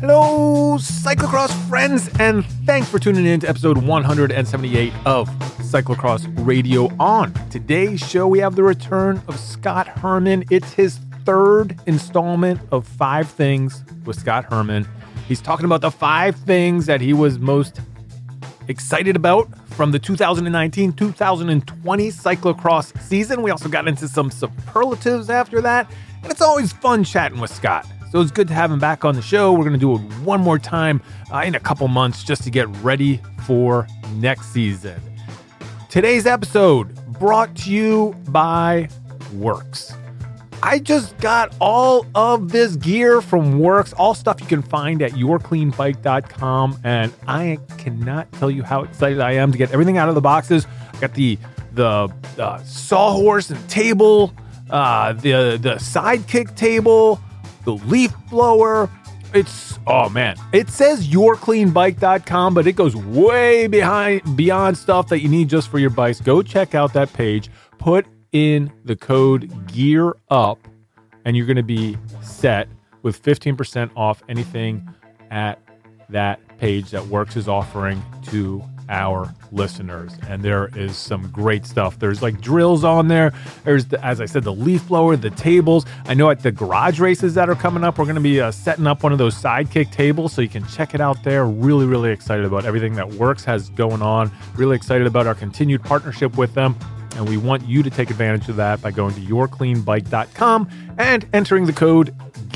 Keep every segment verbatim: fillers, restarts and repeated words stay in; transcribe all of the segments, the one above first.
Hello, cyclocross friends, and thanks for tuning in to episode one seventy-eight of Cyclocross Radio On. Today's show, we have the return of Scott Herman. It's his third installment of Five Things with Scott Herman. He's talking about the five things that he was most excited about from the two thousand nineteen two thousand twenty cyclocross season. We also got into some superlatives after that, and it's always fun chatting with Scott. So it's good to have him back on the show. We're going to do it one more time uh, in a couple months just to get ready for next season. Today's episode brought to you by Works. I just got all of this gear from Works, all stuff you can find at your clean bike dot com, and I cannot tell you how excited I am to get everything out of the boxes. I got the the uh, sawhorse and table, uh, the the sidekick table, the leaf blower. It's, oh man, it says your clean bike dot com, but it goes way behind beyond stuff that you need just for your bikes. Go check out that page. Put in the code GEARUP, and you're going to be set with fifteen percent off anything at that page that Works is offering to our listeners. And there is some great stuff. There's like drills on there. There's, the, as I said, the leaf blower, the tables. I know at the garage races that are coming up, we're going to be uh, setting up one of those sidekick tables, so you can check it out there. Really, really excited about everything that Works has going on. Really excited about our continued partnership with them. And we want you to take advantage of that by going to your clean bike dot com and entering the code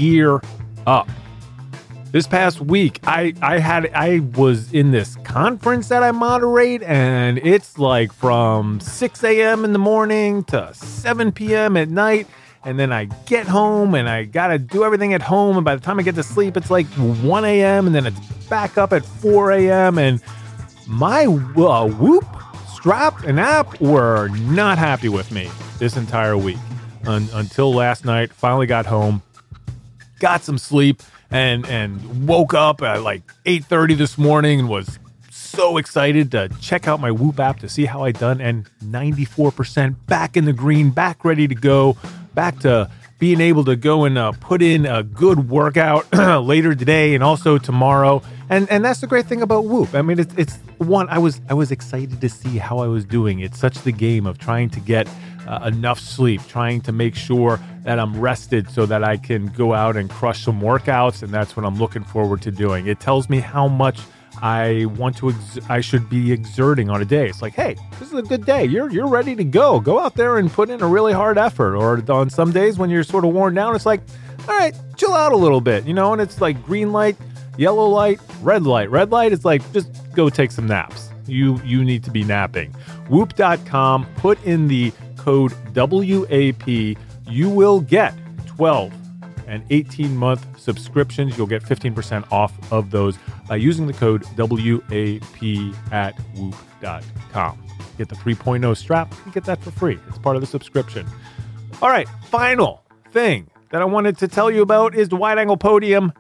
GEARUP. This past week, I, I had I was in this conference that I moderate, and it's like from six a.m. in the morning to seven p.m. at night. And then I get home and I got to do everything at home. And by the time I get to sleep, it's like one a.m. and then it's back up at four a.m. And my uh, Whoop strap and app were not happy with me this entire week Un- until last night. Finally got home, got some sleep, and and woke up at like eight thirty this morning and was so excited to check out my Whoop app to see how I done. And ninety-four percent back in the green, back ready to go, back to being able to go and uh, put in a good workout later today and also tomorrow. And and that's the great thing about Whoop. I mean, it's it's one, I was I was excited to see how I was doing. It's such the game of trying to get uh, enough sleep, trying to make sure that I'm rested so that I can go out and crush some workouts. And that's what I'm looking forward to doing. It tells me how much I want to, ex- I should be exerting on a day. It's like, hey, this is a good day. You're you're ready to go. Go out there and put in a really hard effort. Or on some days when you're sort of worn down, it's like, all right, chill out a little bit, you know. And it's like green light, yellow light, red light. Red light is like, just go take some naps. You you need to be napping. Whoop dot com. Put in the code W A P. You will get twelve and eighteen month subscriptions. You'll get fifteen percent off of those by using the code W A P at Whoop dot com. Get the three point oh strap. You get that for free. It's part of the subscription. All right, final thing that I wanted to tell you about is the Wide Angle Podium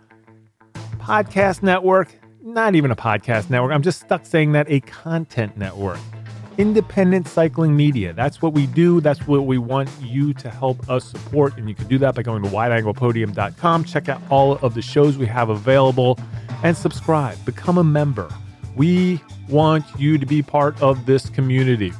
Podcast Network. Not even a podcast network. I'm just stuck saying that. A content network. Independent cycling media. That's what we do. That's what we want you to help us support. And you can do that by going to wide angle podium dot com. Check out all of the shows we have available and subscribe. Become a member. We want you to be part of this community.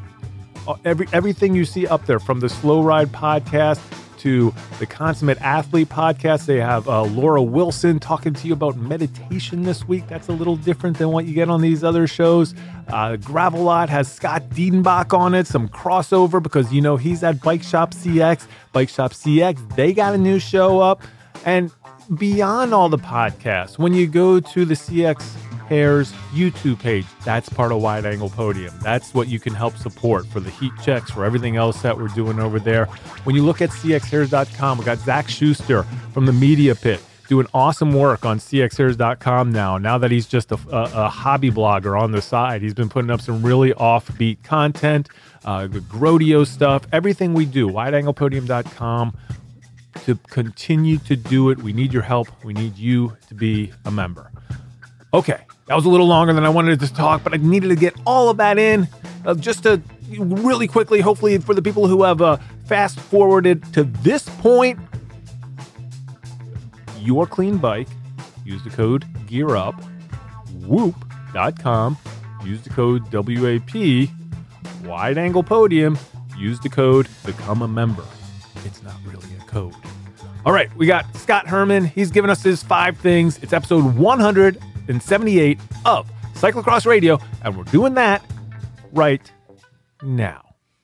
Every everything you see up there, from the Slow Ride podcast to the Consummate Athlete podcast. They have uh, Laura Wilson talking to you about meditation this week. That's a little different than what you get on these other shows. Uh, Gravelot has Scott Diedenbach on it, some crossover because, you know, he's at Bike Shop C X. Bike Shop C X, they got a new show up. And beyond all the podcasts, when you go to the C X Hairs YouTube page, that's part of Wide Angle Podium. That's what you can help support for the heat checks, for everything else that we're doing over there. When you look at C X hairs dot com, we got Zach Schuster from the Media Pit doing awesome work on C X hairs dot com now. Now that he's just a, a, a hobby blogger on the side, he's been putting up some really offbeat content, uh, the Grodio stuff, everything we do, wide angle podium dot com. To continue to do it, we need your help. We need you to be a member. Okay, that was a little longer than I wanted to talk, but I needed to get all of that in uh, just to really quickly, hopefully for the people who have uh, fast forwarded to this point, your clean bike use the code GEARUP, whoop dot com, use the code W A P, Wide Angle Podium, use the code Become a Member. It's not really a code. All right, we got Scott Herman. He's giving us his five things. It's episode one hundred seventy-eight of Cyclocross Radio, and we're doing that right now.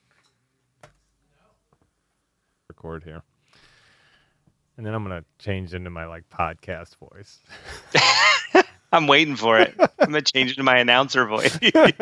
Record here. And then I'm going to change into my like podcast voice. I'm waiting for it. I'm going to change it to my announcer voice.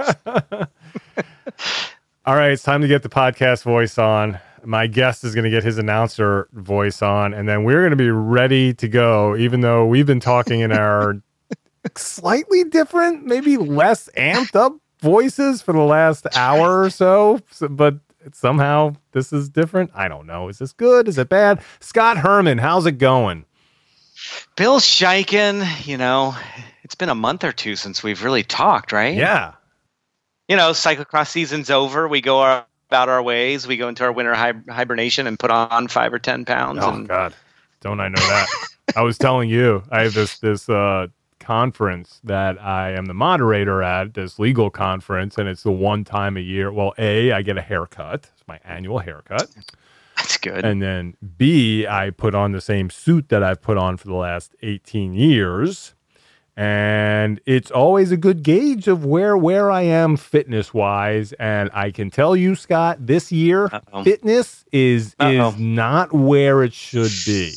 All right, it's time to get the podcast voice on. My guest is going to get his announcer voice on, and then we're going to be ready to go, even though we've been talking in our slightly different, maybe less amped up voices for the last hour or so, so but somehow this is different. I don't know. Is this good? Is it bad? Scott Herman, how's it going? Bill Shiken, you know, it's been a month or two since we've really talked, right? Yeah. You know, cyclocross season's over. We go our, about our ways. We go into our winter hi- hibernation and put on five or ten pounds. Oh, and... God. Don't I know that? I was telling you, I have this this uh, conference that I am the moderator at, this legal conference, and it's the one time a year. Well, A, I get a haircut. It's my annual haircut. That's good. And then B, I put on the same suit that I've put on for the last eighteen years. And it's always a good gauge of where, where I am fitness-wise. And I can tell you, Scott, this year, Uh-oh. fitness is Uh-oh. is not where it should be.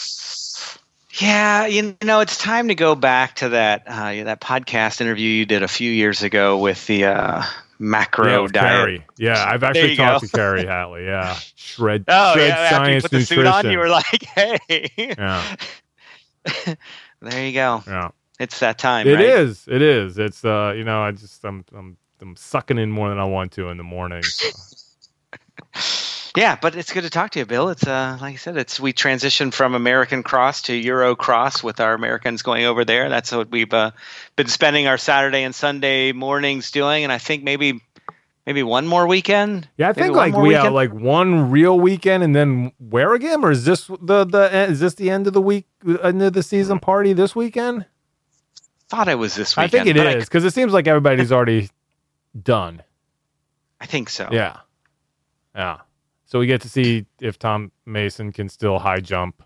Yeah, you know, it's time to go back to that uh, that podcast interview you did a few years ago with the uh, macro yeah, diet. Carrie. Yeah, I've actually talked go. to Carrie Hatley. Yeah, shred. Oh, shred yeah. Science after you put the nutrition. suit on, you were like, "Hey." Yeah. There you go. Yeah. It's that time. It right? is. It is. It's uh, you know, I just I'm I'm I'm sucking in more than I want to in the morning. So. Yeah, but it's good to talk to you, Bill. It's uh, like I said, it's we transitioned from American Cross to Euro Cross with our Americans going over there. That's what we've uh, been spending our Saturday and Sunday mornings doing, and I think maybe maybe one more weekend. Yeah, I think like we weekend? have like one real weekend, and then where again? Or is this the the is this the end of the week, end of the season party this weekend? Thought it was this weekend. I think it is because it seems like everybody's already done. I think so. Yeah, yeah. So we get to see if Tom Mason can still high jump.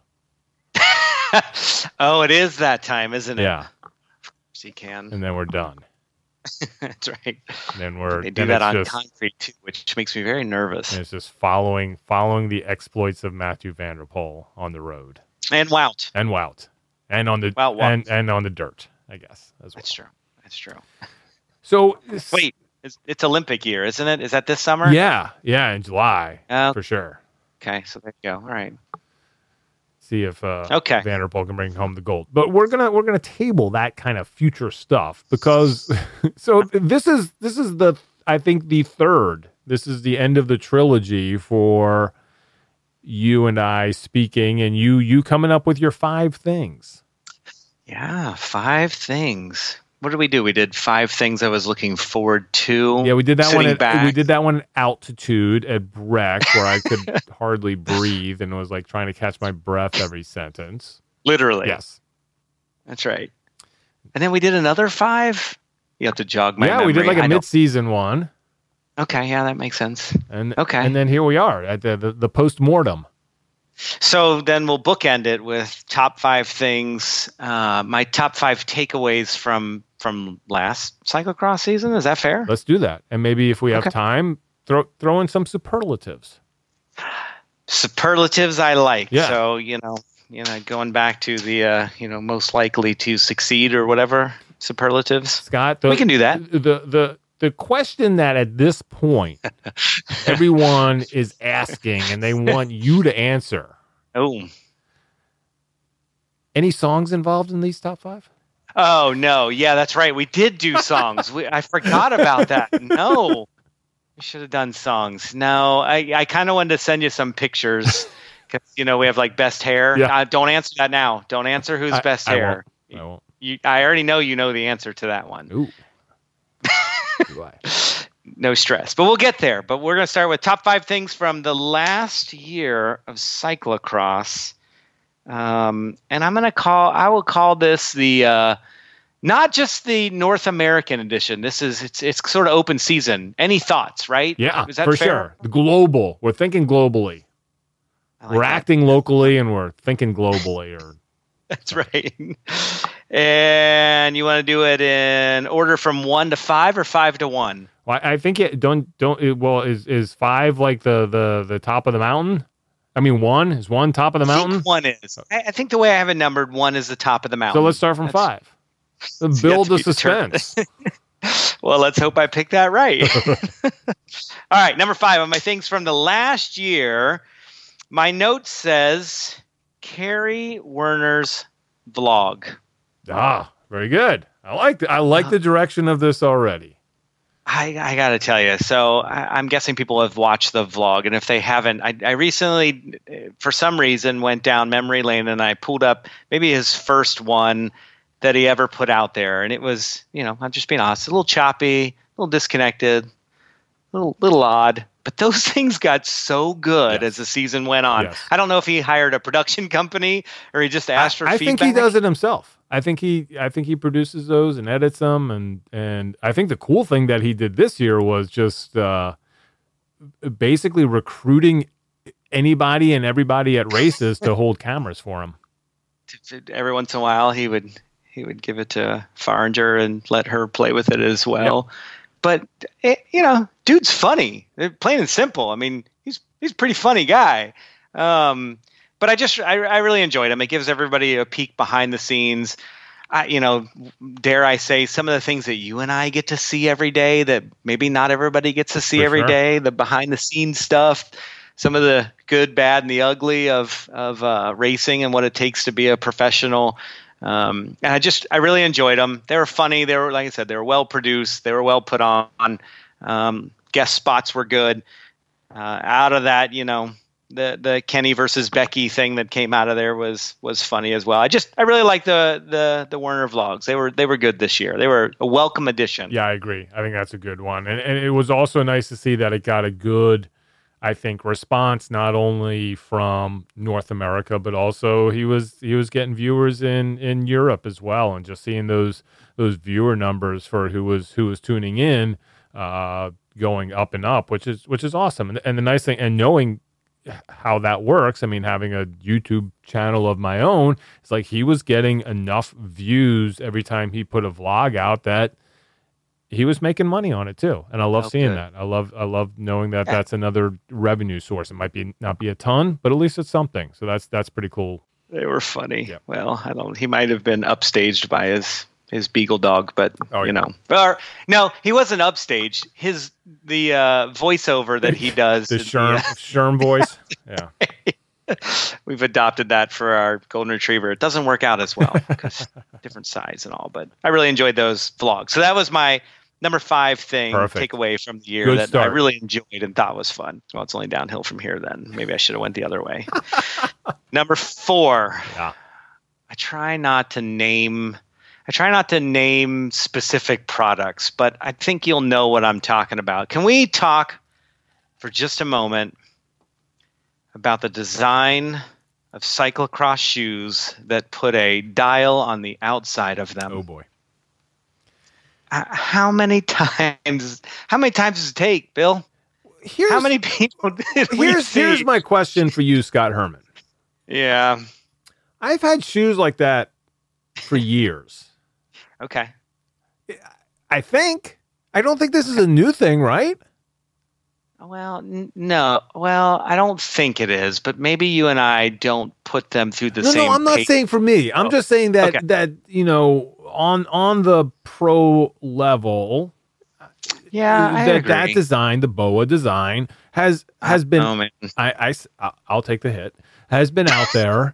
Oh, it is that time, isn't it? Yeah. Of course he can. And then we're done. That's right. And then we're they do that on just, concrete too, which makes me very nervous. And it's just following following the exploits of Mathieu van der Poel on the road. And Wout. And Wout. And on the Wout, Wout. and and on the dirt, I guess, as well. That's true. That's true. So wait. It's, it's Olympic year, isn't it? Is that this summer? Yeah, yeah, in July uh, for sure. Okay, so there you go. All right. See if uh, okay. Van der Poel can bring home the gold. But we're gonna we're gonna table that kind of future stuff because so this is this is the I think the third. This is the end of the trilogy for you and I speaking, and you you coming up with your five things. Yeah, five things. What did we do? We did five things I was looking forward to. Yeah, we did that one. At, back. We did that one at altitude at Breck, where I could hardly breathe and was like trying to catch my breath every sentence. Literally, yes, that's right. And then we did another five. You have to jog my yeah. memory. We did like a I mid-season don't... one. Okay, yeah, that makes sense. And okay, and then here we are at the the, the post-mortem. So then we'll bookend it with top five things. Uh, my top five takeaways from from last cyclocross season. Is that fair? Let's do that. And maybe if we have okay. time, throw throw in some superlatives. Superlatives I like. Yeah. So, you know, you know, going back to the uh, you know, most likely to succeed or whatever superlatives. Scott, the, we can do that. The the the question that at this point everyone is asking and they want you to answer. Oh. Any songs involved in these top five? Oh, no. Yeah, that's right. We did do songs. we, I forgot about that. No. We should have done songs. No, I, I kind of wanted to send you some pictures because, you know, we have like best hair. Yeah. Uh, don't answer that now. Don't answer who's I, best I hair. Won't. I won't. You, I already know you know the answer to that one. Ooh. Do I? No stress. But we'll get there. But we're going to start with top five things from the last year of cyclocross. Um, and I'm going to call, I will call this the, uh, not just the North American edition. This is, it's it's sort of open season. Any thoughts, right? Yeah, is that for fair? sure. The global. We're thinking globally. Like we're that. acting locally and we're thinking globally. Or That's right. And you want to do it in order from one to five or five to one? Well, I think it don't don't. It, well, is is five like the the the top of the mountain? I mean, one is one top of the I mountain. think one is. I, I think the way I have it numbered, one is the top of the mountain. So let's start from That's, five. Build the suspense. Well, let's hope I picked that right. All right, number five on my things from the last year. My note says Carrie Werner's vlog. Ah, very good. I like the, I like uh, the direction of this already. I, I got to tell you. So I, I'm guessing people have watched the vlog, and if they haven't, I, I recently, for some reason, went down memory lane and I pulled up maybe his first one that he ever put out there, and it was, you know, I'm just being honest, a little choppy, a little disconnected, a little little odd. But those things got so good yes. as the season went on. Yes. I don't know if he hired a production company or he just asked for I, I feedback. I think he does it himself. I think he I think he produces those and edits them, and and I think the cool thing that he did this year was just uh, basically recruiting anybody and everybody at races to hold cameras for him. Every once in a while, he would he would give it to Faringer and let her play with it as well. Yep. But it, you know, dude's funny. They're plain and simple. I mean, he's he's a pretty funny guy. Um, but I just I, I really enjoyed him. It gives everybody a peek behind the scenes. I, you know, dare I say, some of the things that you and I get to see every day that maybe not everybody gets to see For every sure. day. The behind the scenes stuff, some of the good, bad, and the ugly of of uh, racing and what it takes to be a professional. Um, and I just, I really enjoyed them. They were funny. They were, like I said, they were well produced. They were well put on. Um, guest spots were good. Uh, out of that, you know, the, the Kenny versus Becky thing that came out of there was, was funny as well. I just, I really like the, the, the Werner vlogs. They were, they were good this year. They were a welcome addition. Yeah, I agree. I think that's a good one. And, and it was also nice to see that it got a good, I think, response not only from North America, but also he was he was getting viewers in, in Europe as well, and just seeing those those viewer numbers for who was who was tuning in uh, going up and up, which is which is awesome. And, and the nice thing, and knowing how that works, I mean, having a YouTube channel of my own, it's like he was getting enough views every time he put a vlog out that he was making money on it too, and I love oh, seeing good. that. I love, I love knowing that yeah. that's another revenue source. It might be not be a ton, but at least it's something. So that's that's pretty cool. They were funny. Yeah. Well, I don't. He might have been upstaged by his his beagle dog, but oh, you yeah. know, or no, he wasn't upstaged. His the uh, voiceover that he does, the Sherm the, uh, Sherm voice. Yeah. We've adopted that for our golden retriever. It doesn't work out as well because different size and all, but I really enjoyed those vlogs. So that was my number five thing, Perfect. takeaway from the year Good that start. I really enjoyed and thought was fun. Well, it's only downhill from here then. Maybe I should have went the other way. Number four. Yeah. I try not to name I try not to name specific products, but I think you'll know what I'm talking about. Can we talk for just a moment about the design of cyclocross shoes that put a dial on the outside of them? Oh boy. How many times? How many times does it take, Bill? Here's, how many people did we here's, see? Here's my question for you, Scott Herman. Yeah. I've had shoes like that for years. Okay. I think. I don't think this is a new thing, right? Well, n- no. Well, I don't think it is, but maybe you and I don't put them through the no, same. No, I'm not pace. saying for me. I'm oh. just saying that okay. that you know on on the pro level. Yeah, I that agree. that design, the B O A design, has has been. Oh, man. I, I I'll take the hit. Has been out there.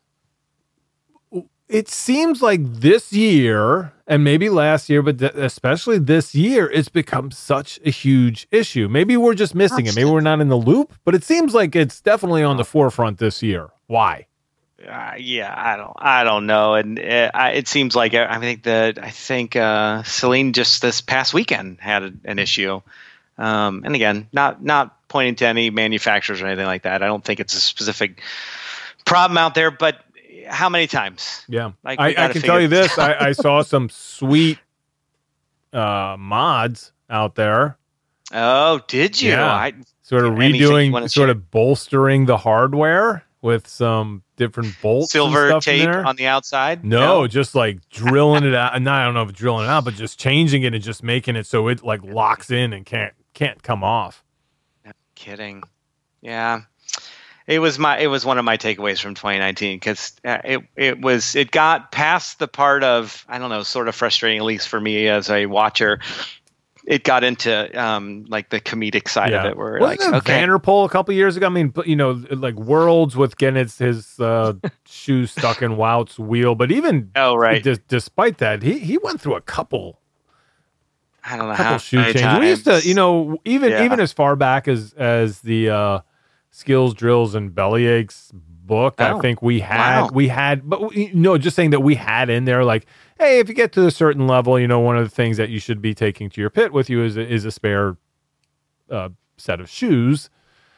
It seems like this year, and maybe last year, but th- especially this year, it's become such a huge issue. Maybe we're just missing That's it. Maybe we're not in the loop, but it seems like it's definitely on the forefront this year. Why? Uh, yeah, I don't, I don't know, and it, I, it seems like I think that I think uh, Celine just this past weekend had a, an issue, um, and again, not not pointing to any manufacturers or anything like that. I don't think it's a specific problem out there, but how many times? Yeah. Like, I, we I gotta can figure tell you this this. I, I saw some sweet uh, mods out there. Oh, did you? Yeah. I, Sort of anything you redoing, wanna sort share? of bolstering the hardware with some different bolts Silver and stuff in tape there. on the outside? No, just like drilling it out. And I don't know if it's drilling it out, but just changing it and just making it so it like locks in and can't can't come off. No kidding. Yeah. It was my it was one of my takeaways from twenty nineteen because uh, it it was it got past the part of, I don't know, sort of frustrating, at least for me as a watcher. It got into um, like the comedic side Yeah. of it, where Wasn't like it okay, Vanderpool a couple years ago? I mean, you know, like Worlds with getting his, his uh, shoe stuck in Wout's wheel, but even oh right, d- despite that, he he went through a couple I don't know couple how shoe many changes. We used to, times. you know, even Yeah. even as far back as as the uh, skills, drills, and belly aches book, Oh, I think we had wow. we had, but we, no, just saying that we had in there like, hey, if you get to a certain level, you know, one of the things that you should be taking to your pit with you is a, is a spare uh, set of shoes.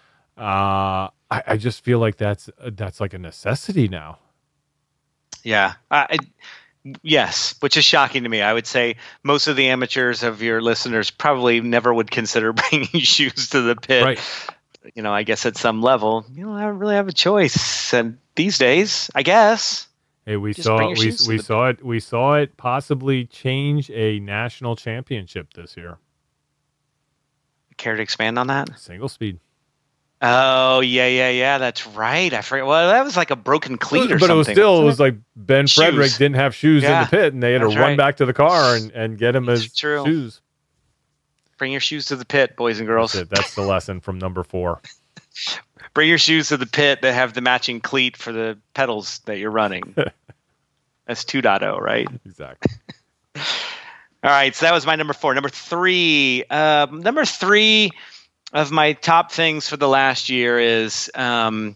Uh, I, I just feel like that's that's like a necessity now. Yeah. Uh, I, yes, which is shocking to me. I would say most of the amateurs of your listeners probably never would consider bringing shoes to the pit. Right. You know, I guess at some level, you don't have, really have a choice. And these days, I guess. Hey, we Just saw bring your we shoes to we the- saw it we saw it possibly change a national championship this year. Care to expand on that? Single speed. Oh, yeah, yeah, yeah. That's right. I forget. Well, that was like a broken cleat or but something. it was still it wasn't was like Ben Shoes. Frederick didn't have shoes in Yeah, the pit, and they had to that's run right. back to the car and, and get him It's his true. shoes. Bring your shoes to the pit, boys and girls. That's it. That's the lesson from number four. Bring your shoes to the pit that have the matching cleat for the pedals that you're running. That's two point oh, right? Exactly. All right, so that was my number four. Number three, um, number three of my top things for the last year is um,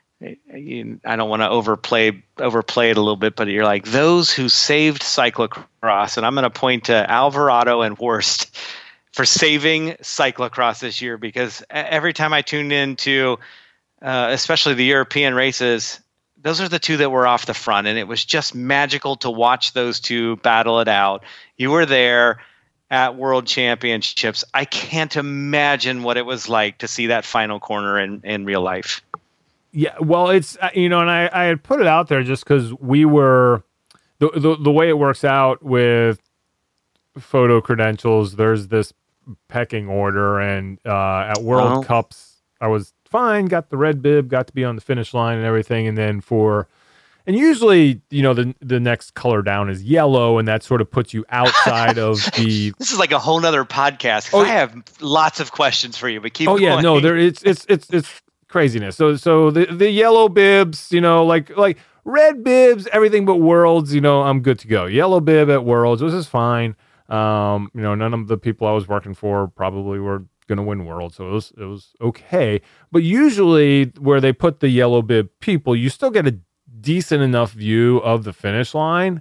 I don't want to overplay overplay it a little bit, but you're like those who saved cyclocross, and I'm going to point to Alvarado and Worst for saving cyclocross this year because every time I tuned into, uh, especially the European races, those are the two that were off the front, and it was just magical to watch those two battle it out. You were there at World Championships. I can't imagine what it was like to see that final corner in, in real life. Yeah, well, it's uh, you know, and I, I had put it out there just because we were the, the the way it works out with photo credentials. There's this pecking order, and uh, at World Oh. Cups, I was fine, got the red bib, got to be on the finish line and everything, and then for and usually, you know, the the next color down is yellow, and that sort of puts you outside of the. This is like a whole nother podcast. 'Cause Oh, I have lots of questions for you, but keep Oh going. yeah, no, there it's it's it's it's craziness. So so the the yellow bibs, you know, like like red bibs, everything but Worlds, you know, I'm good to go. Yellow bib at Worlds, this is fine. Um, you know, none of the people I was working for probably were going to win Worlds, so it was it was okay. But usually, where they put the yellow bib people, you still get a decent enough view of the finish line,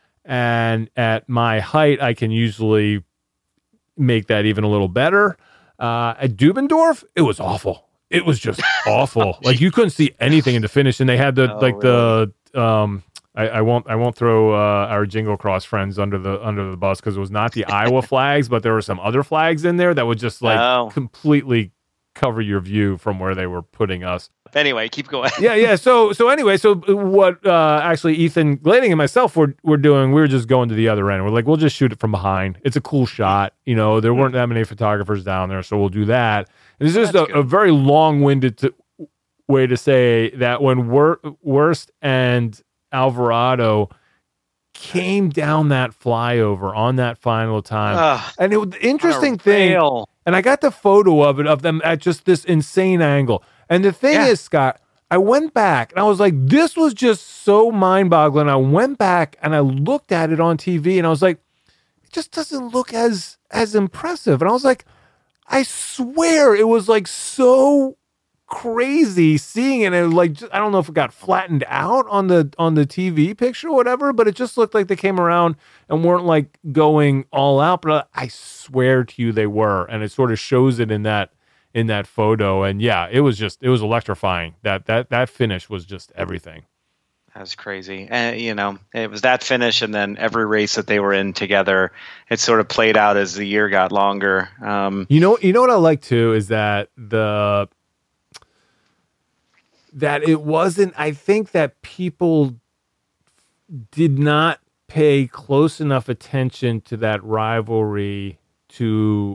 and at my height, I can usually make that even a little better. Uh, at Dubendorf, it was awful. It was just awful. Like you couldn't see anything in the finish, and they had the Oh, like the um. I, I won't. I won't throw uh, our Jingle Cross friends under the under the bus because it was not the Iowa flags, but there were some other flags in there that would just like Oh. completely cover your view from where they were putting us. Anyway, keep going. Yeah, yeah. So, so anyway, so what? Uh, actually, Ethan Glading and myself were were doing. We were just going to the other end. We're like, we'll just shoot it from behind. It's a cool shot. You know, there weren't that many photographers down there, so we'll do that. And it's just That's a, good. a very long-winded to, way to say that when Wor- Worst and Alvarado came down that flyover on that final time, Ugh, and it, the interesting on a thing. rail. And I got the photo of it, of them at just this insane angle. And the thing Yeah. is, Scott, I went back and I was like, this was just so mind boggling. I went back and I looked at it on T V and I was like, it just doesn't look as, as impressive. And I was like, I swear it was like so crazy seeing it. And like, just, I don't know if it got flattened out on the, on the T V picture or whatever, but it just looked like they came around and weren't like going all out. But I swear to you, they were. And it sort of shows it in that, in that photo. And yeah, it was just, it was electrifying. That, that, that finish was just everything. That was crazy. And, you know, it was that finish and then every race that they were in together, it sort of played out as the year got longer. Um, you know, you know what I like too is that the, that it wasn't, I think that people did not pay close enough attention to that rivalry to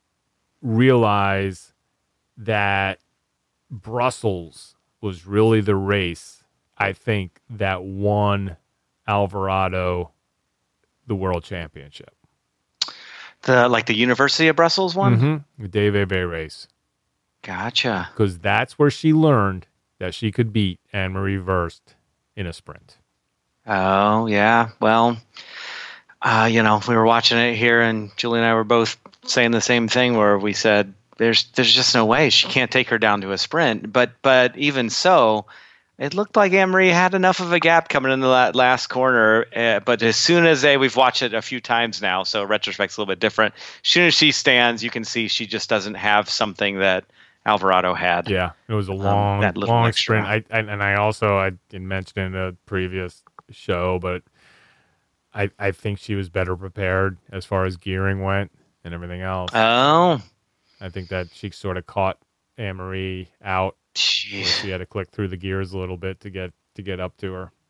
realize that Brussels was really the race, I think, that won Alvarado the world championship. The like the University of Brussels one? Mm-hmm. The Dave Ebe race. Gotcha. Because that's where she learned that she could beat Anne-Marie Verst in a sprint. Oh, yeah. Well, uh, you know, we were watching it here, and Julie and I were both saying the same thing where we said, there's there's just no way she can't take her down to a sprint. But but even so, it looked like Anne-Marie had enough of a gap coming into that last corner. Uh, but as soon as they, we've watched it a few times now, so retrospect's a little bit different. As soon as she stands, you can see she just doesn't have something that Alvarado had. Yeah, it was a long, um, long extra. sprint. I, I and I also I didn't mention in a previous show, but I I think she was better prepared as far as gearing went and everything else. Oh, I think that she sort of caught Anne-Marie out. Jeez. She had to click through the gears a little bit to get to get up to her.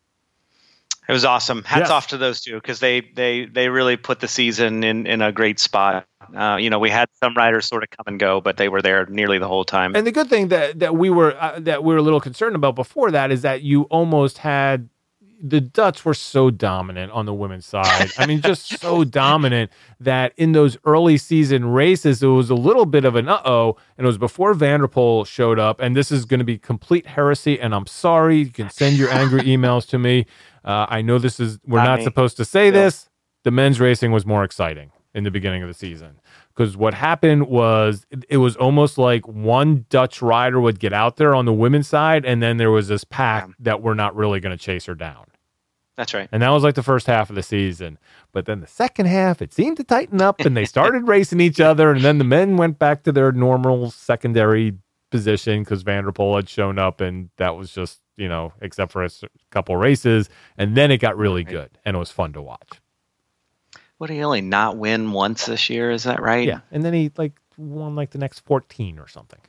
It was awesome. Hats yes. off to those two because they, they they really put the season in, in a great spot. Uh, you know, we had some riders sort of come and go, but they were there nearly the whole time. And the good thing that that we were uh, that we were a little concerned about before that is that you almost had the Dutch were so dominant on the women's side. I mean, just so dominant that in those early season races, it was a little bit of an uh-oh, and it was before Van der Poel showed up, and this is going to be complete heresy, and I'm sorry. You can send your angry emails to me. Uh, I know this is, we're not, not supposed to say no. this. The men's racing was more exciting in the beginning of the season. Because what happened was it, it was almost like one Dutch rider would get out there on the women's side, and then there was this pack yeah. that were not really going to chase her down. That's right. And that was like the first half of the season. But then the second half, it seemed to tighten up, and they started racing each other, and then the men went back to their normal secondary position because Van der Poel had shown up, and that was just, you know, except for a couple races, and then it got really right. good, and it was fun to watch. What, did he only not win once this year? Is that right? Yeah, and then he like won like the next fourteen or something.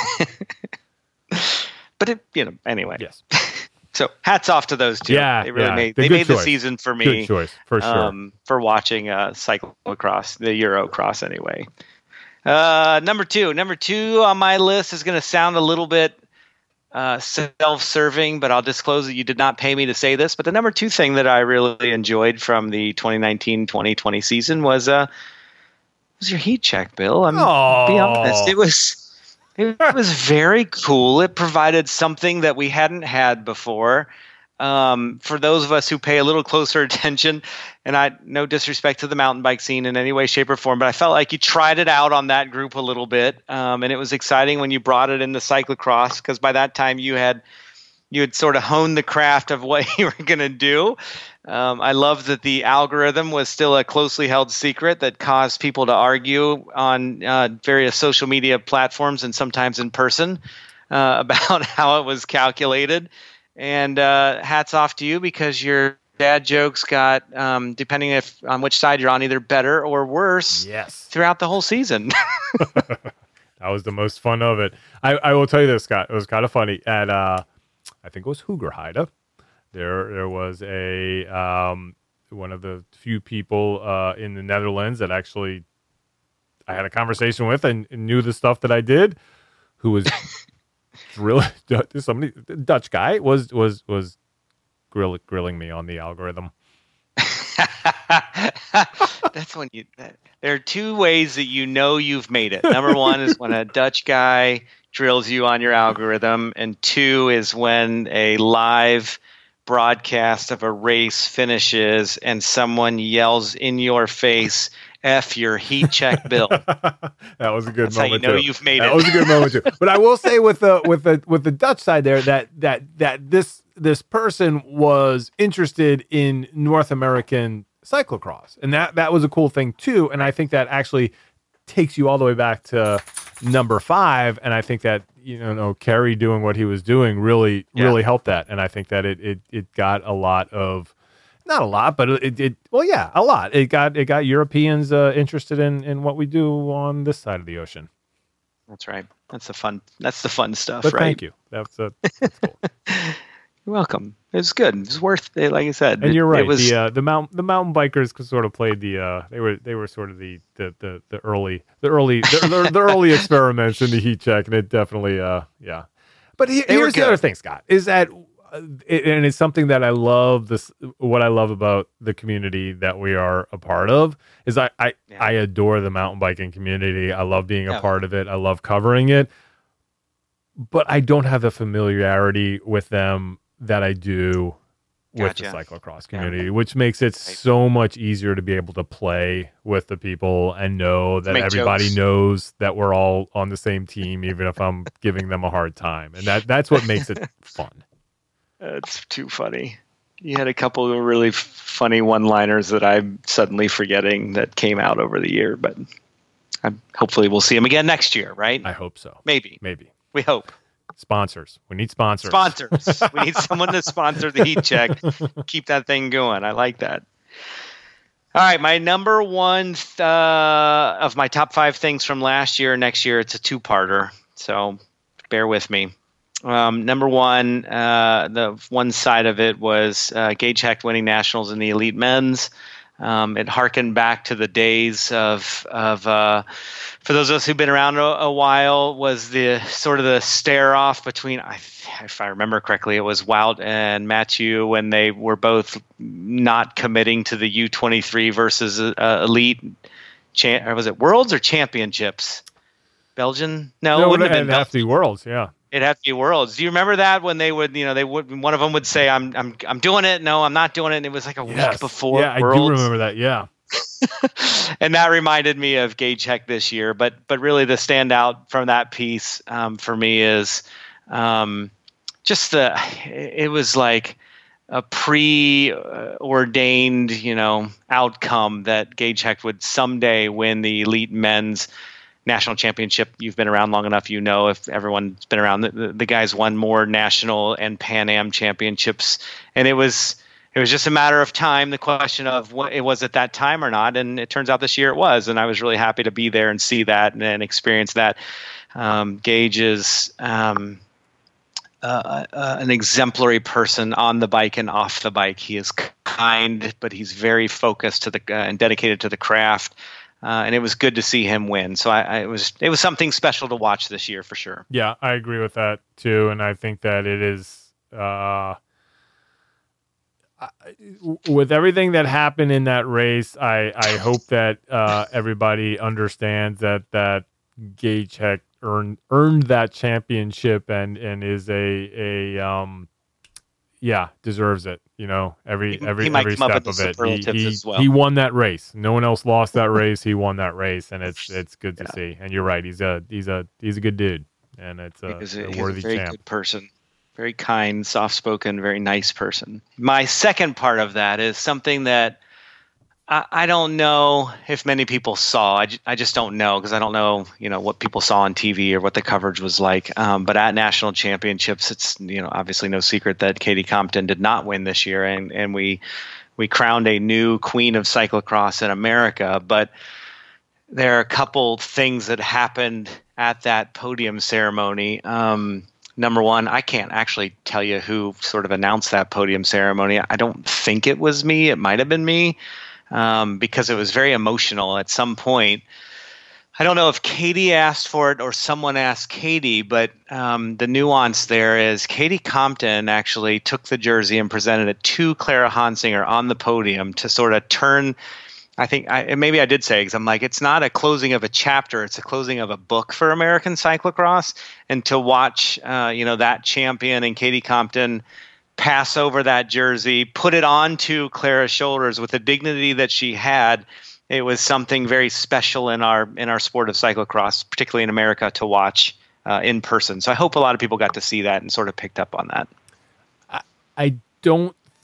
But it, you know, anyway. Yes. So hats off to those two. Yeah, they really yeah. made The they made choice. the season for me. Good choice for sure. Um, for watching uh, cyclocross, the Eurocross, anyway. Uh, number two, number two on my list is going to sound a little bit uh, self-serving, but I'll disclose that you did not pay me to say this. But the number two thing that I really enjoyed from the twenty nineteen twenty twenty season was uh, was your heat check, Bill. I'm Aww. be honest, it was. It was very cool. It provided something that we hadn't had before. Um, for those of us who pay a little closer attention, and I no disrespect to the mountain bike scene in any way, shape, or form, but I felt like you tried it out on that group a little bit, um, and it was exciting when you brought it into cyclocross because by that time you had you had sort of honed the craft of what you were going to do. Um, I love that the algorithm was still a closely held secret that caused people to argue on uh, various social media platforms and sometimes in person uh, about how it was calculated. And uh, hats off to you because your dad jokes got, um, depending if on which side you're on, either better or worse yes. throughout the whole season. That was the most fun of it. I, I will tell you this, Scott. It was kind of funny. At uh, I think it was Hoogerheide. There, there was a um, one of the few people uh, in the Netherlands that actually I had a conversation with and, and knew the stuff that I did. Who was really somebody Dutch guy was was was grill, grilling me on the algorithm. That's when you. There are two ways that you know you've made it. Number one is when a Dutch guy drills you on your algorithm, and two is when a live broadcast of a race finishes and someone yells in your face, F your heat check, Bill. That was a good That's moment. How you know too. you've made that it. That was a good moment too. But I will say with the with the with the Dutch side there that that that this this person was interested in North American cyclocross, and that that was a cool thing too. And I think that actually takes you all the way back to number five. And I think that, you know, Kerry doing what he was doing really, yeah. really helped that. And I think that it, it, it got a lot of, not a lot, but it, it, well, yeah, a lot. It got, it got Europeans uh, interested in, in what we do on this side of the ocean. That's right. That's the fun. That's the fun stuff, but right? Thank you. That's, uh, that's cool. You're welcome. It was good. It was worth it. Like I said, and it, you're right. It was, the uh, the mountain the mountain bikers sort of played the. Uh, they were they were sort of the the the, the early the early the, the, the early experiments in the heat check, and it definitely uh yeah. But he, here's the other thing, Scott, is that, uh, it, and it's something that I love. This what I love about the community that we are a part of is I I, yeah. I adore the mountain biking community. I love being a yeah. part of it. I love covering it, but I don't have the familiarity with them that I do with gotcha. the cyclocross community, yeah. which makes it so much easier to be able to play with the people and know that everybody jokes. knows that we're all on the same team, even if I'm giving them a hard time. And that that's what makes it fun. That's too funny. You had a couple of really funny one-liners that I'm suddenly forgetting that came out over the year, but I'm, hopefully we'll see them again next year, right? I hope so. Maybe. Maybe. We hope. Sponsors. We need sponsors. Sponsors. We need someone to sponsor the heat check. Keep that thing going. I like that. All right. My number one th- uh, of my top five things from last year, next year, it's a two-parter. So bear with me. Um, number one, uh, the one side of it was uh, Gage Hecht winning nationals in the elite men's. Um, it harkened back to the days of, of uh, for those of us who've been around a, a while, was the sort of the stare off between, I, if I remember correctly, it was Wout and Mathieu when they were both not committing to the U twenty-three versus uh, elite, cha- or was it Worlds or Championships? Belgian? No, no it wouldn't have been Belgian. Have to be Worlds, yeah. It'd have to be Worlds. Do you remember that when they would, you know, they would, one of them would say, I'm, I'm, I'm doing it. No, I'm not doing it. And it was like a yes. week before Yeah, Worlds. I do remember that. Yeah. And that reminded me of Gage Hecht this year. But, but really the standout from that piece um, for me is um, just the, it was like a pre-ordained, you know, outcome that Gage Hecht would someday win the elite men's national championship. You've been around long enough, you know, if everyone's been around, the, the, the guys won more national and Pan Am championships, and it was it was just a matter of time. The question of what it was at that time or not, and it turns out this year it was, and I was really happy to be there and see that and, and experience that. Um, Gage is um, uh, uh, an exemplary person on the bike and off the bike. He is kind, but he's very focused to the uh, and dedicated to the craft. Uh, and it was good to see him win. So I, I it was it was something special to watch this year for sure. Yeah, I agree with that too, and I think that it is uh, with everything that happened in that race. I, I hope that uh, everybody understands that that Gage Hecht earned earned that championship and and is a a um yeah deserves it. You know, every every he might every come step up of it. He, he, as well. he won that race. No one else lost that race. He won that race, and it's it's good to yeah. see. And you're right. He's a he's a he's a good dude, and it's a, he's a, a worthy he's a very champ. Good person, very kind, soft spoken, very nice person. My second part of that is something that I, I don't know if many people saw. I, I just don't know because I don't know, you know, what people saw on T V or what the coverage was like. Um, but at national championships, it's, you know, obviously no secret that Katie Compton did not win this year, and and we we crowned a new queen of cyclocross in America. But there are a couple things that happened at that podium ceremony. Um, number one, I can't actually tell you who sort of announced that podium ceremony. I don't think it was me. It might have been me. Um, because it was very emotional at some point. I don't know if Katie asked for it or someone asked Katie, but um, the nuance there is Katie Compton actually took the jersey and presented it to Clara Honsinger on the podium to sort of turn, I think, I, maybe I did say, because I'm like, it's not a closing of a chapter, it's a closing of a book for American cyclocross. And to watch, uh, you know, that champion and Katie Compton pass over that jersey, put it onto Clara's shoulders with the dignity that she had. It was something very special in our in our sport of cyclocross, particularly in America, to watch uh, in person. So I hope a lot of people got to see that and sort of picked up on that. I, I don't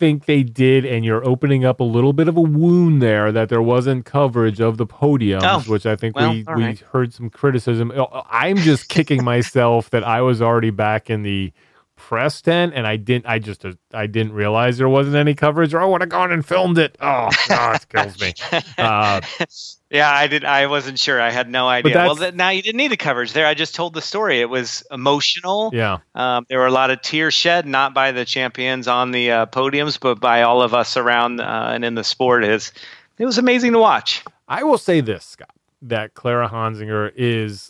think they did, and you're opening up a little bit of a wound there that there wasn't coverage of the podiums, Oh, which I think well, we, all we right. heard some criticism. I'm just kicking myself that I was already back in the press tent, and I didn't. I just I didn't realize there wasn't any coverage, or I would have gone and filmed it. Oh, God, it kills me. Uh, yeah, I did. I wasn't sure. I had no idea. that's- Well, th- now you didn't need the coverage there. I just told the story. It was emotional. yeah. Um, there were a lot of tears shed, not by the champions on the uh, podiums, but by all of us around uh, and in the sport. Is it was amazing to watch. I will say this, Scott, that Clara Honsinger is,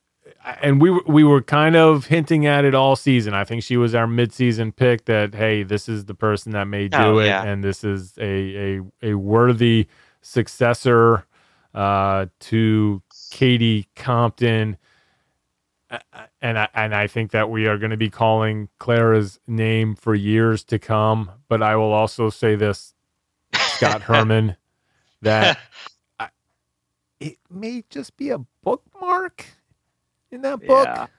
and we we were kind of hinting at it all season. I think she was our midseason pick that, hey, this is the person that may do Oh, it, yeah. and this is a, a, a worthy successor uh, to Katie Compton. Uh, And I, and I think that we are going to be calling Clara's name for years to come. But I will also say this, Scott Herman, that I, it may just be a bookmark in that book. Yeah.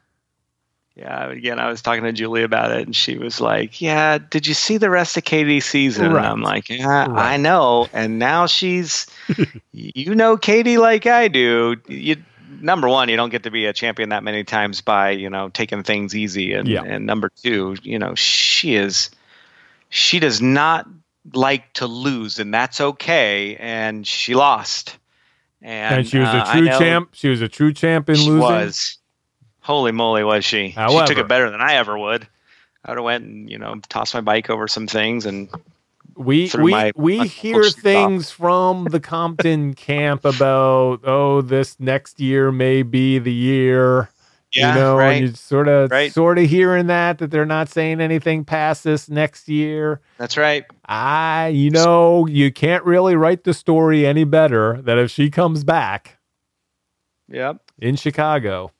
Yeah. Again, I was talking to Julie about it, and she was like, "Yeah, did you see the rest of Katie's season?" Right. And I'm like, "Yeah, Right. I know." And now she's, you know, Katie like I do. You number one, you don't get to be a champion that many times by you know taking things easy, and Yeah. and number two, you know, she is, she does not like to lose, and that's okay. And she lost. And, And she was uh, a I true know champ. She was a true champ in She losing. was. Holy moly, was she? However- she took it better than I ever would. I would have went and you know tossed my bike over some things, and We through we my- we my hear bullshit things from the Compton camp about, oh, this next year may be the year. yeah, you know, right. and you sort of Right. sort of hearing that that they're not saying anything past this next year. That's right. I, you know, you can't really write the story any better that if she comes back Yep. in Chicago.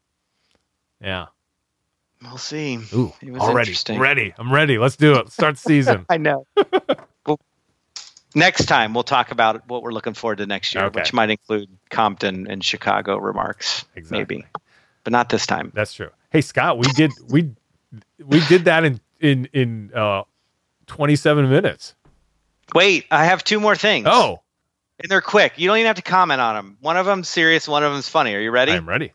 Yeah. We'll see. Ooh, It was already interesting. ready. I'm ready. Let's do it. Let's start the season. I know. Well, next time we'll talk about what we're looking forward to next year, Okay. which might include Compton and Chicago remarks, Exactly. maybe, but not this time. That's true. Hey, Scott, we did we we did that in in in uh twenty-seven minutes. Wait, I have two more things. Oh, and they're quick. You don't even have to comment on them. One of them's serious. One of them's funny. Are you ready? I'm ready.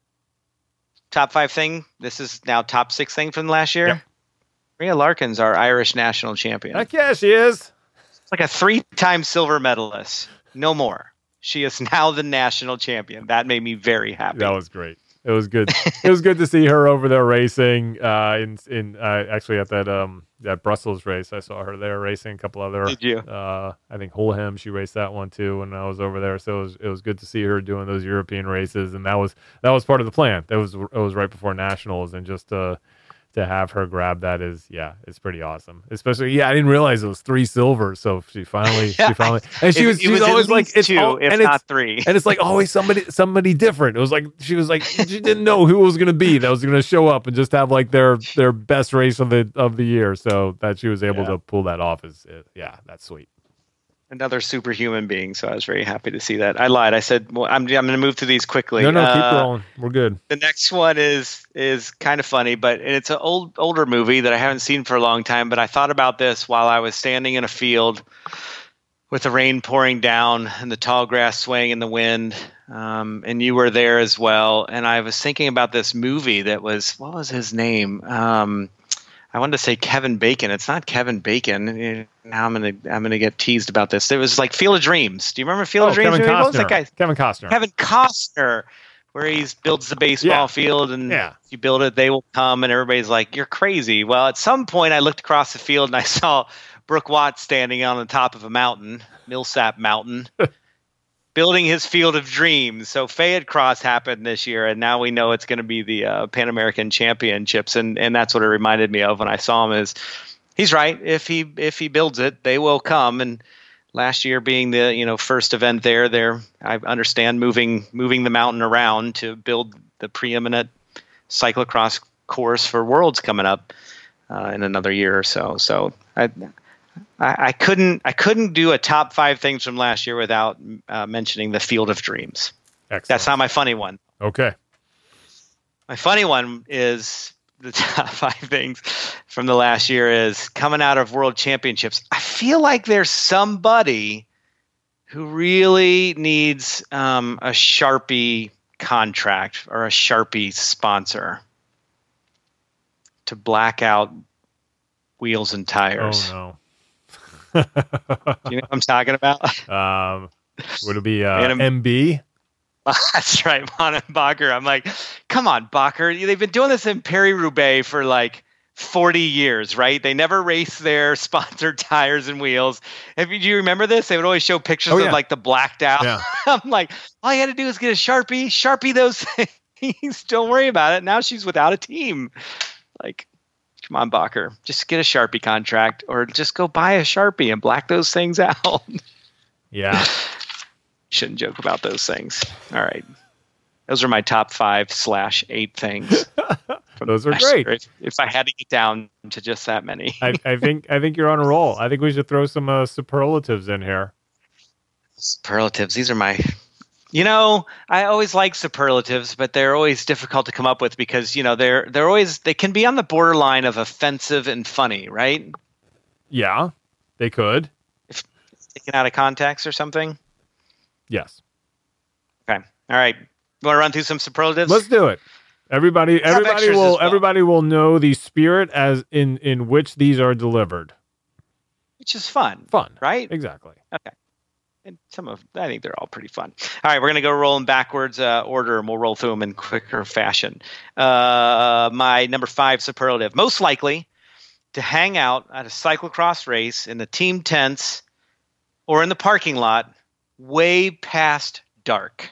Top five thing. This is now top six thing from last year. Yep. Maria Larkin's our Irish national champion. Heck yeah, she is. It's like a three-time silver medalist. No more. She is now the national champion. That made me very happy. That was great. It was good. It was good to see her over there racing. Uh, in in uh, actually at that um that Brussels race, I saw her there racing. A couple other. Did you? Uh, I think Holham, she raced that one too when I was over there. So it was it was good to see her doing those European races, and that was that was part of the plan. That was it was right before nationals, and just uh to have her grab that is yeah, it's pretty awesome. Especially yeah, I didn't realize it was three silvers. So she finally she finally and she It- was it she's was at always like least it's two, all, if and not it's, three. and it's like always somebody somebody different. It was like she was like she didn't know who it was going to be that was going to show up and just have like their their best race of the of the year. So that she was able Yeah. to pull that off is uh, yeah, that's sweet. Another superhuman being. So I was very happy to see that. I lied. I said, well, I'm, I'm going to move to these quickly. No, no, keep Uh, rolling. We're good. The next one is is kind of funny, but it's an old older movie that I haven't seen for a long time. But I thought about this while I was standing in a field with the rain pouring down and the tall grass swaying in the wind, um, and you were there as well. And I was thinking about this movie that was, what was his name? Um, I wanted to say Kevin Bacon. It's not Kevin Bacon. Eh, Now I'm gonna I'm gonna get teased about this. It was like Field of Dreams. Do you remember Field Oh, of Dreams? Kevin movie? What was that Costner. guy? Kevin Costner. Kevin Costner, where he builds the baseball Yeah. field, and Yeah. if you build it, they will come, and everybody's like, "You're crazy." Well, at some point, I looked across the field and I saw Brooke Watts standing on the top of a mountain, Millsap Mountain, building his Field of Dreams. So Fayette Cross happened this year, and now we know it's going to be the uh, Pan American Championships, and and that's what it reminded me of when I saw him. Is he's right? If he if he builds it, they will come. And last year being the you know first event there, there I understand moving moving the mountain around to build the preeminent cyclocross course for Worlds coming up uh, in another year or so. So I. I, I couldn't. I couldn't do a top five things from last year without uh, mentioning the Field of Dreams. Excellent. That's not my funny one. Okay. My funny one is the top five things from the last year is coming out of World Championships. I feel like there's somebody who really needs um, a Sharpie contract or a Sharpie sponsor to black out wheels and tires. Oh, no. Do you know what I'm talking about? Um, would it be uh, M B? That's right, Bacher. I'm like, come on, Bacher. They've been doing this in Paris-Roubaix for like forty years, right? They never race their sponsored tires and wheels. If you, do you remember this? They would always show pictures oh, yeah. of like the blacked out. Yeah. I'm like, all you had to do is get a Sharpie, Sharpie those things. Don't worry about it. Now she's without a team. Like, come on, Bacher. Just get a Sharpie contract or just go buy a Sharpie and black those things out. Yeah. Shouldn't joke about those things. All right. Those are my top five slash eight things. Those are great. If, if I had to get down to just that many. I, I think I think you're on a roll. I think we should throw some uh, superlatives in here. Superlatives. These are my... You know, I always like superlatives, but they're always difficult to come up with because, you know, they're they're always... They can be on the borderline of offensive and funny, right? Yeah, they could. If taken out of context or something? Yes. Okay. All right. You want to run through some superlatives? Let's do it. Everybody, everybody will, well. everybody will know the spirit as in, in which these are delivered. Which is fun. Fun, right? Exactly. Okay. And some of, I think they're all pretty fun. All right, we're going to go rolling backwards uh, order, and we'll roll through them in quicker fashion. Uh, my number five superlative: most likely to hang out at a cyclocross race in the team tents or in the parking lot way past dark.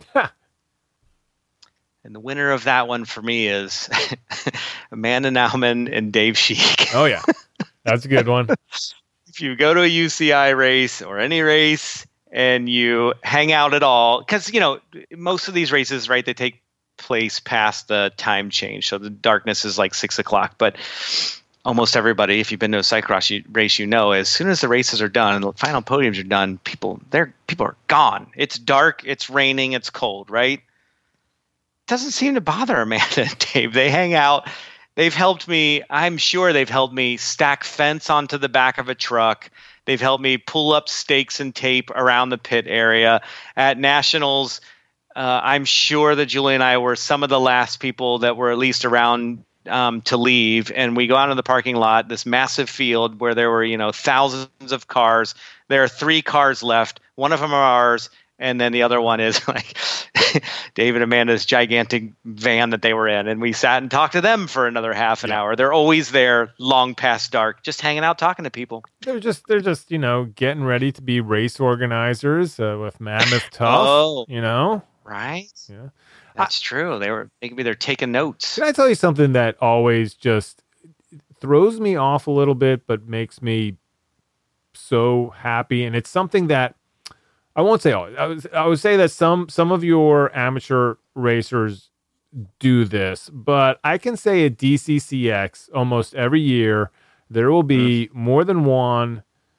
And the winner of that one for me is Amanda Nauman and Dave Sheik. Oh, yeah. That's a good one. If you go to a U C I race or any race and you hang out at all, because, you know, most of these races, right, they take place past the time change. So the darkness is like six o'clock. But almost everybody, if you've been to a cyclocross race, you know, as soon as the races are done and the final podiums are done, people they're people are gone. It's dark, it's raining, it's cold, right? Doesn't seem to bother Amanda and Dave. They hang out. They've helped me. I'm sure they've helped me stack fence onto the back of a truck. They've helped me pull up stakes and tape around the pit area. At Nationals, uh, I'm sure that Julie and I were some of the last people that were at least around um, to leave. And we go out in the parking lot, this massive field where there were, you know, thousands of cars. There are three cars left. One of them are ours. And then the other one is like Dave and Amanda's gigantic van that they were in. And we sat and talked to them for another half an yeah. hour. They're always there long past dark, just hanging out, talking to people. They're just, they're just, you know, getting ready to be race organizers uh, with Mammoth Tough, oh, you know? Right. Yeah. That's I, true. They were, maybe they're taking notes. Can I tell you something that always just throws me off a little bit, but makes me so happy? And it's something that, I won't say all. I would, I would say that some some of your amateur racers do this, but I can say at D C C X almost every year there will be more than one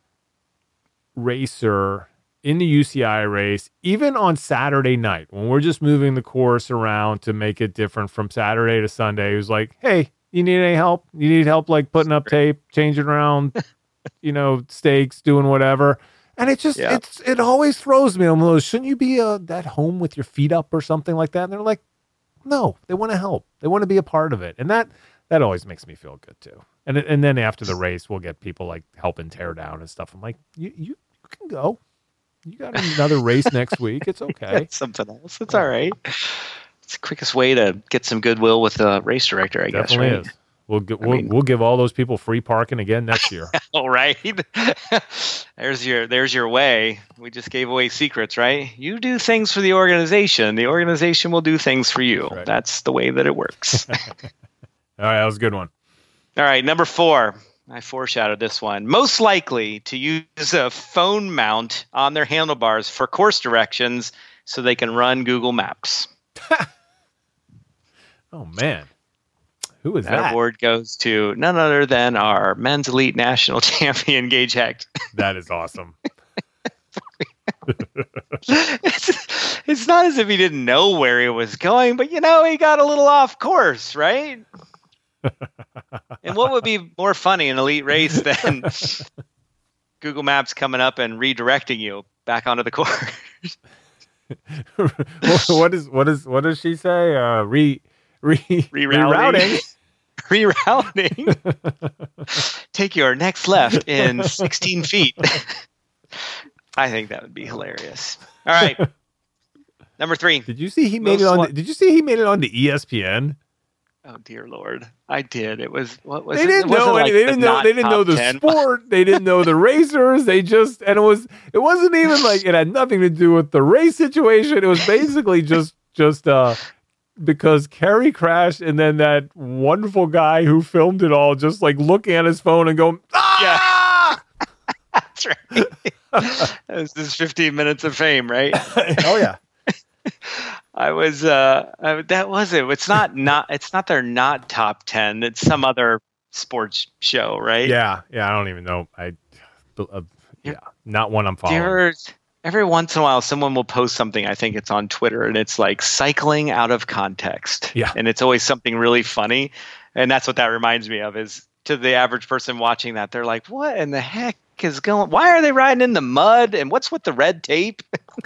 racer in the U C I race, even on Saturday night when we're just moving the course around to make it different from Saturday to Sunday. Who's like, hey, you need any help? You need help like putting up tape, changing around, you know, stakes, doing whatever. And it just, yeah. it's, it always throws me. I'm like, shouldn't you be uh, at home with your feet up or something like that? And they're like, no, they want to help. They want to be a part of it. And that, that always makes me feel good too. And and then after the race, we'll get people like helping tear down and stuff. I'm like, you, you, you can go. You got another race next week. It's okay. Something else. It's all right. It's the quickest way to get some goodwill with the race director, I guess. Definitely right? is. We'll get, we'll, mean, we'll give all those people free parking again next year. All right. There's your there's your way. We just gave away secrets, right? You do things for the organization. The organization will do things for you. That's, right. That's the way that it works. All right, that was a good one. All right, number four. I foreshadowed this one. Most likely to use a phone mount on their handlebars for course directions so they can run Google Maps. Oh, man. Who is that? That award goes to none other than our men's elite national champion, Gage Hecht. That is awesome. it's, it's not as if he didn't know where he was going, but, you know, he got a little off course, right? And what would be more funny in Elite Race than Google Maps coming up and redirecting you back onto the course? what is what is what does she say? Uh, re re rerouting. Rerouting. Take your next left in sixteen feet. I think that would be hilarious. All right, number three. Did you see he made Most it on? The, did you see he made it on to E S P N? Oh dear Lord, I did. It was what was they it? Didn't it know like any, they didn't know. They didn't know the ten. Sport. They didn't know the racers. They just and it was. It wasn't even like it had nothing to do with the race situation. It was basically just just uh because Kerry crashed, and then that wonderful guy who filmed it all just like looking at his phone and going, ah! Yeah, that's right. That was this fifteen minutes of fame, right? Oh yeah. I was uh I, that was it. It's not not it's not their not top ten. It's some other sports show, right? Yeah, yeah. I don't even know. I uh, yeah, not one I'm following. Ever, every once in a while, someone will post something. I think it's on Twitter, and it's like cycling out of context. Yeah, and it's always something really funny, and that's what that reminds me of. Is to the average person watching that, they're like, "What in the heck is going? Why are they riding in the mud? And what's with the red tape?"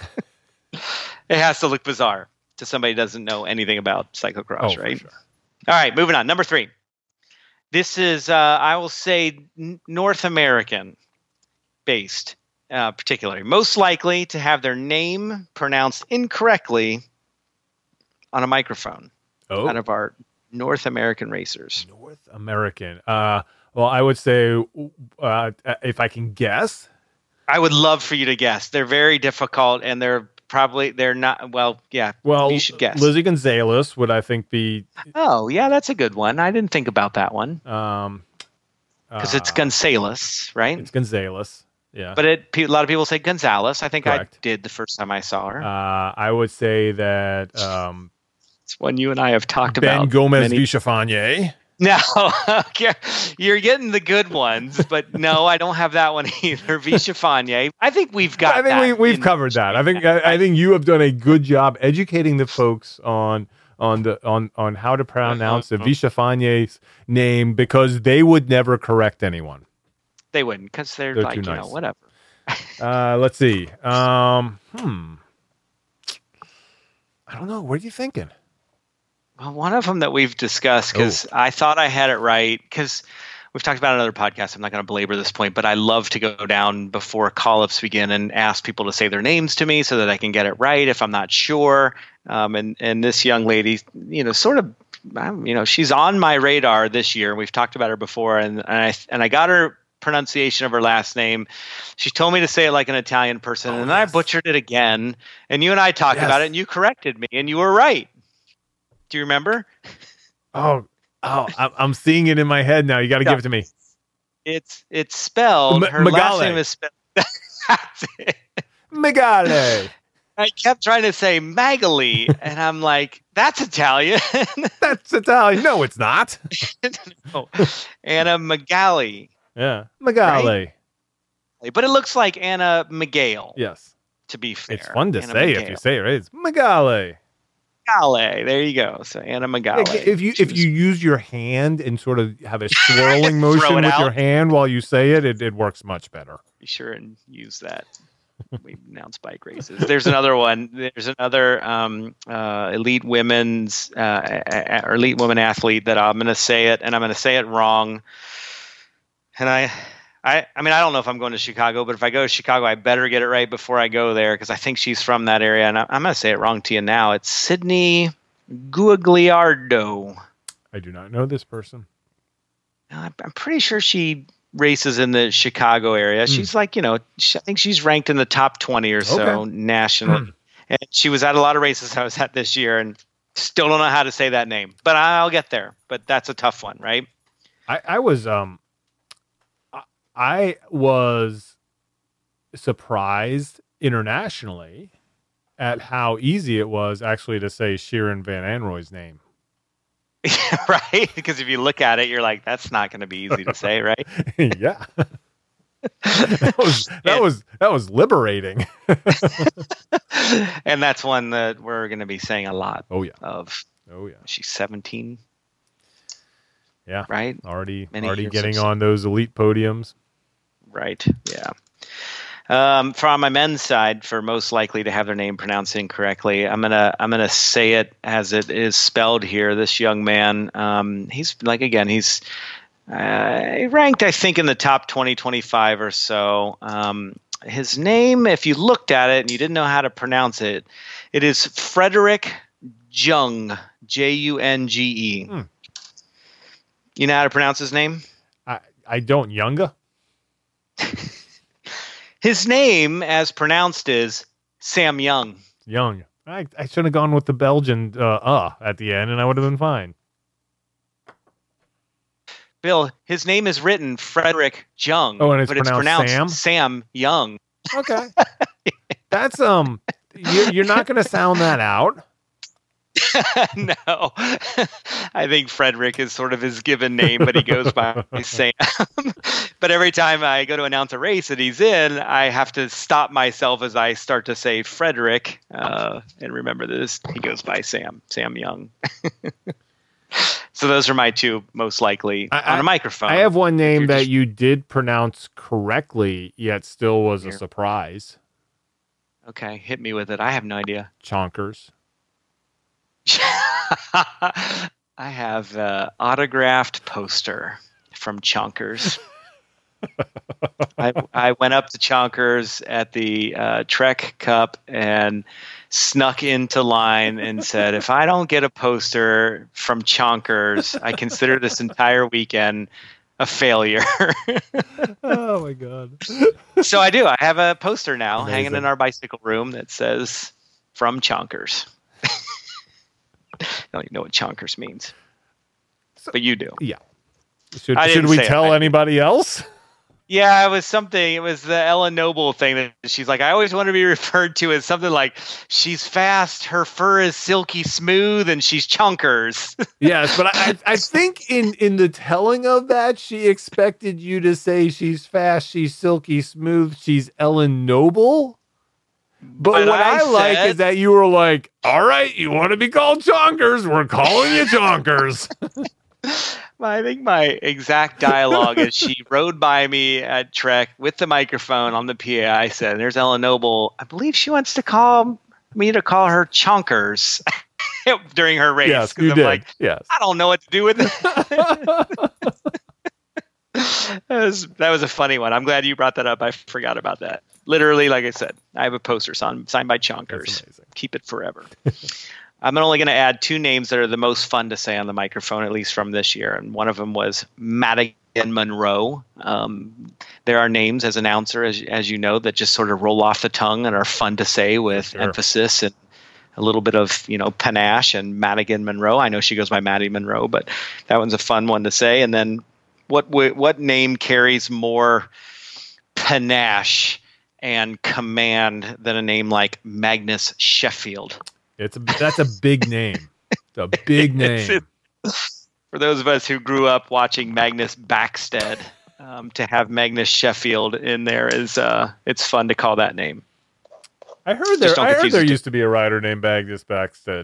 It has to look bizarre to somebody who doesn't know anything about cyclocross, oh, right? For sure. All right, moving on. Number three. This is, uh, I will say, n- North American based, uh, particularly. Most likely to have their name pronounced incorrectly on a microphone oh. out of our North American racers. North American. Uh, well, I would say, uh, if I can guess. I would love for you to guess. They're very difficult, and they're probably, they're not, well, yeah, well, you should guess. Lizzie Gonzalez would, I think, be... Oh, yeah, that's a good one. I didn't think about that one. Um, Because uh, it's Gonzalez, right? It's Gonzalez, yeah. But it, a lot of people say Gonzalez. I think Correct. I did the first time I saw her. Uh, I would say that... Um, it's one you and I have talked Ben about. Ben Gomez many... Vichafanye. No, you're getting the good ones, but no, I don't have that one either. Vichafanye. I think we've got. I think that we, we've in, covered that. I think I, I think you have done a good job educating the folks on on the on on how to pronounce the Vichafanye's name, because they would never correct anyone. They wouldn't, because they're, they're like you nice. know whatever. uh, let's see. Um, hmm. I don't know. What are you thinking? Well, one of them that we've discussed, because oh. I thought I had it right, because we've talked about another podcast. I'm not going to belabor this point, but I love to go down before call-ups begin and ask people to say their names to me so that I can get it right if I'm not sure. Um, and and this young lady, you know, sort of, you know, she's on my radar this year. We've talked about her before, and, and I and I got her pronunciation of her last name. She told me to say it like an Italian person, oh, and yes. I butchered it again. And you and I talked yes. about it, and you corrected me, and you were right. Do you remember? Oh, oh, I'm seeing it in my head now. You got to no, give it to me. It's it's spelled. M- her Megale. last name is spelled. That's it. Megale. I kept trying to say Magali, and I'm like, that's Italian. That's Italian. No, it's not. No. Anna Magali. Yeah, Megale. Right? But it looks like Anna Miguel. Yes. To be fair, it's fun to Anna say Miguel. if you say it right. It's Megale. Megale. There you go. So Anna Megale. If you if you use your hand and sort of have a swirling motion with out. your hand while you say it, it, it works much better. Be sure and use that. We announce bike races. There's another one. There's another um, uh, elite women's uh, a- or elite women athlete that I'm going to say it, and I'm going to say it wrong. And I, I, I mean, I don't know if I'm going to Chicago, but if I go to Chicago, I better get it right before I go there, because I think she's from that area, and I, I'm going to say it wrong to you now. It's Sydney Guagliardo. I do not know this person. I'm pretty sure she races in the Chicago area. Mm. She's like, you know, she, I think she's ranked in the top twenty or so okay. nationally. Mm. And she was at a lot of races I was at this year, and still don't know how to say that name, but I'll get there. But that's a tough one, right? I, I was, um, I, I was surprised internationally at how easy it was actually to say Sheeran Van Anrooy's name. Right? Because if you look at it, you're like, that's not going to be easy to say, right? Yeah. that was that and, was that was liberating. And that's one that we're going to be saying a lot. Oh yeah. Of oh yeah. She's seventeen. Yeah. Right. Already, Many already years getting of- on those elite podiums. Right. Yeah. Um, from my men's side, for most likely to have their name pronounced incorrectly, I'm gonna I'm gonna say it as it is spelled here. This young man, um, he's like again, he's uh, ranked, I think, in the top twenty, twenty-five or so. Um, his name, if you looked at it and you didn't know how to pronounce it, it is Frederick Jung, J U N G E. Hmm. You know how to pronounce his name? I, I don't, Younger. His name, as pronounced, is Sam Young. Young. I, I should have gone with the Belgian uh, uh at the end, and I would have been fine. Bill, his name is written Frederick Jung. Oh, and it's but it's pronounced pronounced Sam? Sam Young. Okay. That's, um, you're, you're not going to sound that out. No. I think Frederick is sort of his given name, but he goes by Sam. But every time I go to announce a race that he's in, I have to stop myself as I start to say Frederick uh, and remember this. He goes by Sam, Sam Young. So those are my two most likely I, on a microphone. I have one name that just- you did pronounce correctly, yet still was Here. a surprise. Okay, hit me with it. I have no idea. Chonkers. I have an autographed poster from Chonkers. I, I went up to Chonkers at the uh, Trek Cup and snuck into line and said, if I don't get a poster from Chonkers, I consider this entire weekend a failure. Oh, my God. So I do. I have a poster now Amazing. hanging in our bicycle room that says, from Chonkers. I don't even know what Chonkers means. So- But you do. Yeah. Should, I should didn't we say it. tell I- anybody else? Yeah, it was something. It was the Ellen Noble thing that she's like, I always want to be referred to as something like, she's fast, her fur is silky smooth, and she's Chonkers. Yes, but I, I think in, in the telling of that, she expected you to say she's fast, she's silky smooth, she's Ellen Noble. But, But what I, I like said- is that you were like, all right, you want to be called Chonkers? We're calling you Chonkers. I think my exact dialogue is she rode by me at Trek with the microphone on the P A. I said, there's Ellen Noble. I believe she wants to call me to call her Chonkers during her race. Yes, 'Cause you I'm did. like, Yes. I don't know what to do with it. that, was, that was a funny one. I'm glad you brought that up. I forgot about that. Literally, like I said, I have a poster signed, signed by That's Chonkers. amazing. Keep it forever. I'm only going to add two names that are the most fun to say on the microphone, at least from this year. And one of them was Madigan Monroe. Um, there are names as announcer, as, as you know, that just sort of roll off the tongue and are fun to say with Sure. emphasis and a little bit of, you know, panache. And Madigan Monroe, I know she goes by Maddie Monroe, but that one's a fun one to say. And then what what name carries more panache and command than a name like Magnus Sheffield? It's a, that's a big name. It's a big name. It's- For those of us who grew up watching Magnus Backstead, um, to have Magnus Sheffield in there is uh, it's fun to call that name. I heard there. don't I heard confuse there the two. used to be a rider named Magnus Backstead.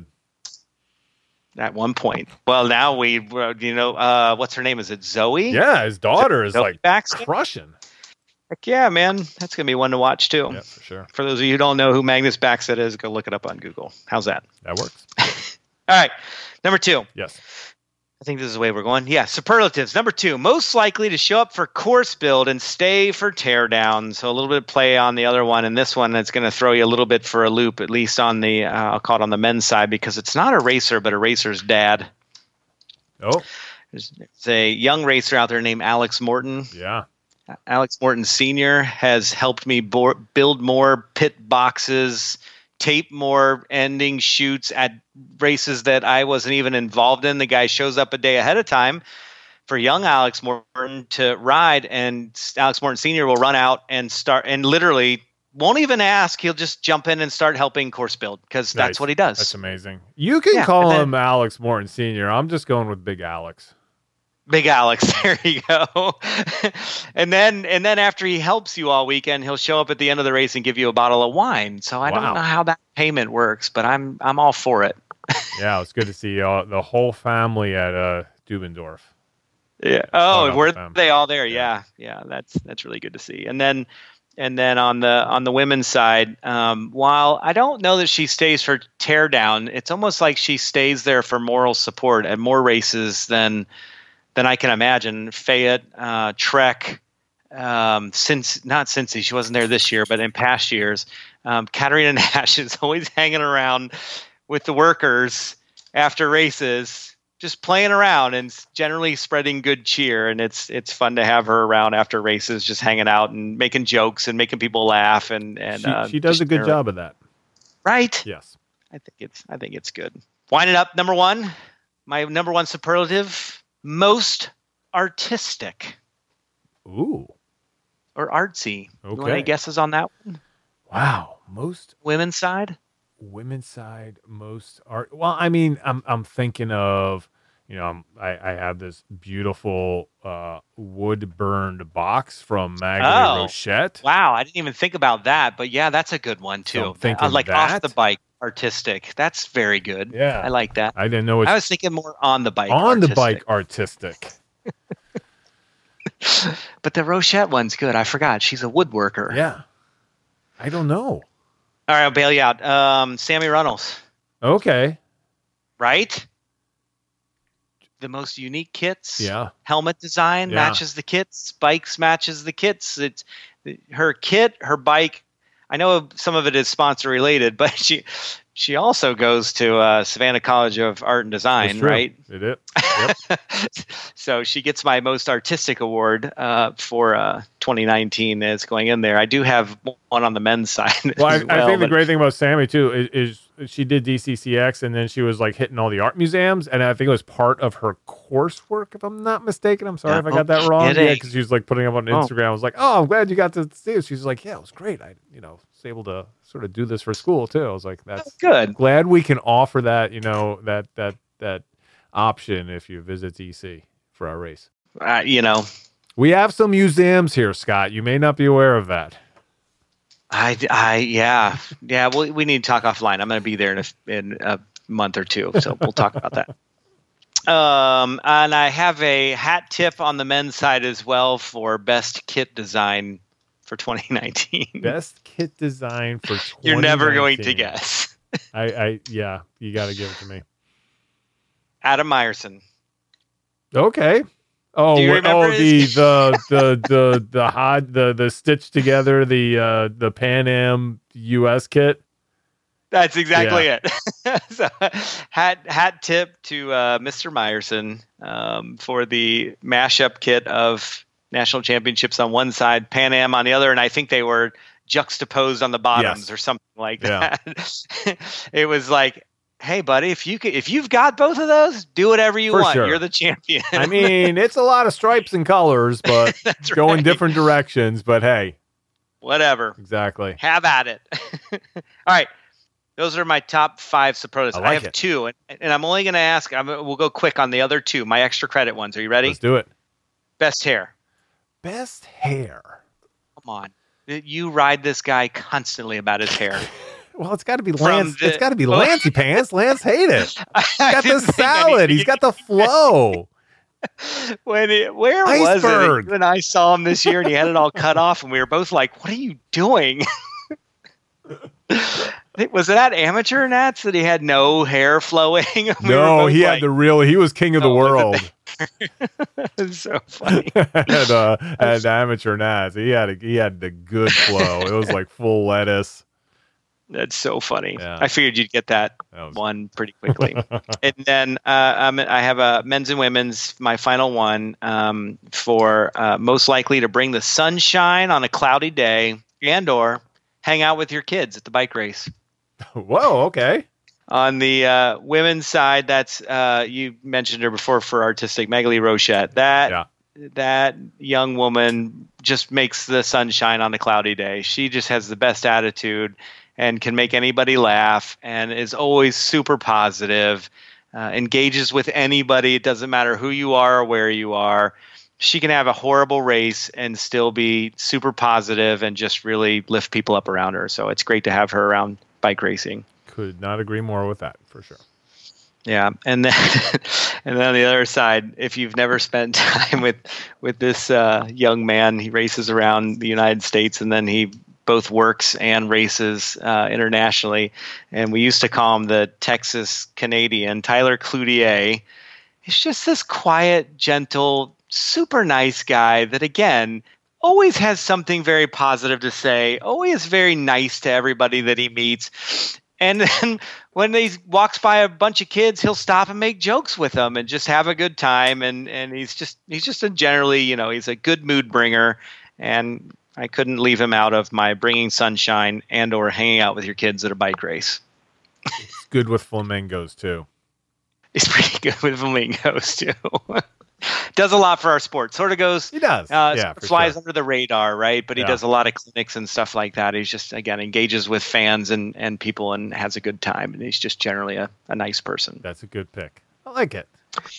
At one point, well, now we, uh, you know, uh, what's her name? Is it Zoe? Yeah, his daughter is Zoe like Backstead. crushing. Heck yeah, man, that's gonna be one to watch too. Yeah, for sure. For those of you who don't know who Magnus Backstead is, go look it up on Google. How's that? That works. All right, number two. Yes. I think this is the way we're going. Yeah, superlatives. Number two, most likely to show up for course build and stay for teardown. So a little bit of play on the other one, and this one is going to throw you a little bit for a loop, at least on the, uh, I'll call it on the men's side, because it's not a racer, but a racer's dad. Oh, There's, there's a young racer out there named Alex Morton. yeah. Alex Morton Senior has helped me bo- build more pit boxes, tape more ending shoots at races that I wasn't even involved in. The guy shows up a day ahead of time for young Alex Morton to ride, and Alex Morton Senior will run out and start and literally won't even ask. He'll just jump in and start helping course build because Nice. that's what he does. That's amazing. You can Yeah, call and then- him Alex Morton Senior I'm just going with Big Alex. Big Alex, there you go. and then and then after he helps you all weekend, he'll show up at the end of the race and give you a bottle of wine. So I Wow. don't know how that payment works, but I'm I'm all for it. Yeah, it's good to see uh, the whole family at uh, Dubendorf. Yeah. Oh, up were with them. they all there? Yeah. Yeah. yeah, that's that's really good to see. And then and then on the on the women's side, um, while I don't know that she stays for teardown, it's almost like she stays there for moral support at more races than than I can imagine. Fayette, uh, Trek, um, since not Cincy, she wasn't there this year, but in past years, um, Katarina Nash is always hanging around with the workers after races, just playing around and generally spreading good cheer. And it's it's fun to have her around after races, just hanging out and making jokes and making people laugh. And and She, uh, she does just a good generally- job of that. right? Yes. I think it's I think it's good. Winding up, number one, my number one superlative, most artistic Ooh. or artsy. You want Okay. any guesses on that one? Wow. Most Women's side? women's side, most art. Well, I mean, I'm I'm thinking of, you know, I'm, I I have this beautiful uh, wood burned box from Maggie Oh. Rochette. Wow, I didn't even think about that, but yeah, that's a good one So too. I'm thinking Uh, like off that. the bike artistic. That's very good. Yeah. I like that. I didn't know it's I was thinking more on the bike. on the artistic. bike artistic. But the Rochette one's good. I forgot. She's a woodworker. Yeah. I don't know. All right, I'll bail you out. Um, Sammy Runnels, Okay. right? The most unique kits. Yeah. Helmet design Yeah. matches the kits. Bikes matches the kits. It's her kit, her bike. I know some of it is sponsor related, but she she also goes to uh, Savannah College of Art and Design, That's true. right? It is. Yep. So she gets my most artistic award uh, for uh, twenty nineteen is going in there. I do have one on the men's side. Well, I, as I well, think the but- great thing about Sammy too is, is she did D C C X and then she was like hitting all the art museums, and I think it was part of her coursework, if I'm not mistaken. I'm sorry Yeah. if I got that wrong. Kidding. Yeah, because she was like putting up on Oh. Instagram. I was like, oh, I'm glad you got to see it. She's like, yeah, it was great. I, you know, was able to sort of do this for school too. I was like, that's good. glad we can offer that, you know, that that that option if you visit D C for our race. Uh, you know, We have some museums here, Scott. You may not be aware of that. I, I, yeah, yeah. Well, we need to talk offline. I'm going to be there in a, in a month or two, so we'll talk about that. Um, and I have a hat tip on the men's side as well for best kit design for twenty nineteen. Best kit design for twenty nineteen. You're never going to guess. I, I yeah, you got to give it to me. Adam Meyerson. Okay. Oh, Do you wh- remember oh, the, his- the the the the hot the the stitched together the uh the Pan Am U S kit. That's exactly it. So, hat hat tip to uh, Mister Meyerson um, for the mashup kit of national championships on one side, Pan Am on the other, and I think they were juxtaposed on the bottoms Yes. or something like Yeah. that. It was like, hey, buddy, if you could, if you've got both of those, do whatever you For want. sure. You're the champion. I mean, it's a lot of stripes and colors, but That's going right. different directions. But hey, Whatever. exactly. Have at it. All right. Those are my top five superlatives. I I, like have it. two, and, and I'm only going to ask. I'm, we'll go quick on the other two. My extra credit ones. Are you ready? Let's do it. Best hair. Best hair. Come on. You ride this guy constantly about his hair. Well, it's got to be From Lance. the- it's got to be Lancey pants. Lance hate it. He's got the didn't think I salad. needed He's got the flow. to- When it, where was Iceberg. it? You and I saw him this year, and he had it all cut off, and we were both like, "What are you doing?" Was it at Amateur Nats that he had no hair flowing? We were No, both he had like, the real. He was king of the Oh, was it world. It's so funny. at, uh, at amateur Nats, he had a, he had the good flow. It was like full lettuce. That's so funny. Yeah. I figured you'd get that That was- one pretty quickly. And then uh, um, I have a men's and women's, my final one um, for uh, most likely to bring the sunshine on a cloudy day and or hang out with your kids at the bike race. Whoa, okay. On the uh, women's side, that's uh, you mentioned her before for artistic, Magali Rochette. That Yeah. that young woman just makes the sunshine on a cloudy day. She just has the best attitude and can make anybody laugh and is always super positive, uh, engages with anybody. It doesn't matter who you are or where you are. She can have a horrible race and still be super positive and just really lift people up around her. So it's great to have her around bike racing. Could not agree more with that for sure. Yeah, and then And then on the other side, if you've never spent time with with this uh, young man, he races around the United States, and then he both works and races uh, internationally. And we used to call him the Texas Canadian, Tyler Cloutier. He's just this quiet, gentle, super nice guy that, again, always has something very positive to say, always very nice to everybody that he meets. And then when he walks by a bunch of kids, he'll stop and make jokes with them and just have a good time. And, and he's just he's just a generally, you know, he's a good mood bringer. And I couldn't leave him out of my bringing sunshine and or hanging out with your kids at a bike race. It's good with flamingos, too. He's pretty good with flamingos, too. Does a lot for our sport. Sort of goes. He does. Uh, yeah, flies sure. under the radar, right? But he Yeah. does a lot of clinics and stuff like that. He's just, again, engages with fans and, and people and has a good time. And he's just generally a, a nice person. That's a good pick. I like it.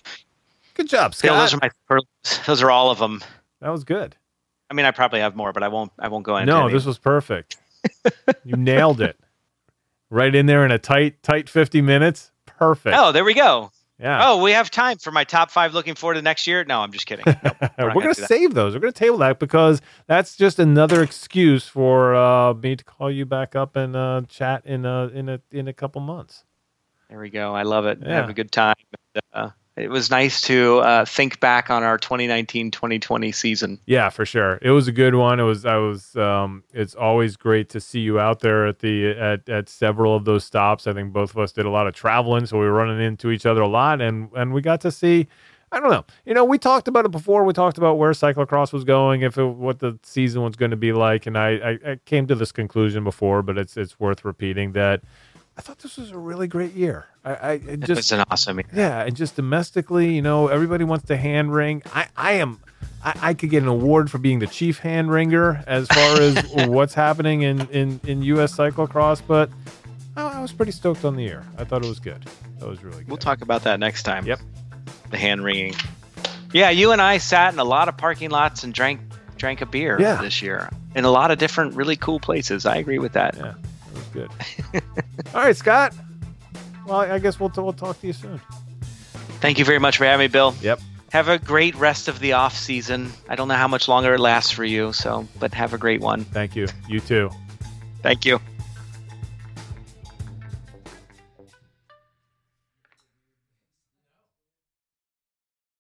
Good job, Phil, Scott. those are my superlatives. Those are all of them. That was good. I mean, I probably have more, but I won't. I won't go into. No, any. this was perfect. You nailed it. Right in there in a tight, tight fifty minutes. Perfect. Oh, there we go. Yeah. Oh, we have time for my top five looking forward to next year. No, I'm just kidding. Nope, we're we're going gonna to do that. save those. We're going to table that because that's just another excuse for uh, me to call you back up and uh, chat in a in a in a couple months. There we go. I love it. Yeah. Have a good time. Uh, it was nice to uh, think back on our twenty nineteen twenty twenty season. Yeah, for sure. It was a good one. It was. I was. Um, it's always great to see you out there at the at, at several of those stops. I think both of us did a lot of traveling, so we were running into each other a lot, and and we got to see. I don't know. You know, we talked about it before. We talked about where cyclocross was going, if it, what the season was going to be like, and I, I I came to this conclusion before, but it's it's worth repeating that. I thought this was a really great year. I, I it It just was an awesome year. yeah, and just domestically, you know, everybody wants to hand ring. I, I am, I, I could get an award for being the chief hand ringer as far as what's happening in, in, in U S cyclocross, but I, I was pretty stoked on the year. I thought it was good. That was really good. We'll talk about that next time. Yep. The hand wringing. Yeah, you and I sat in a lot of parking lots and drank drank a beer Yeah. this year in a lot of different really cool places. I agree with that. Yeah, it was good. All right, Scott. Well, I guess we'll, we'll talk to you soon. Thank you very much for having me, Bill. Yep. Have a great rest of the off season. I don't know how much longer it lasts for you, so but have a great one. Thank you. You too. Thank you.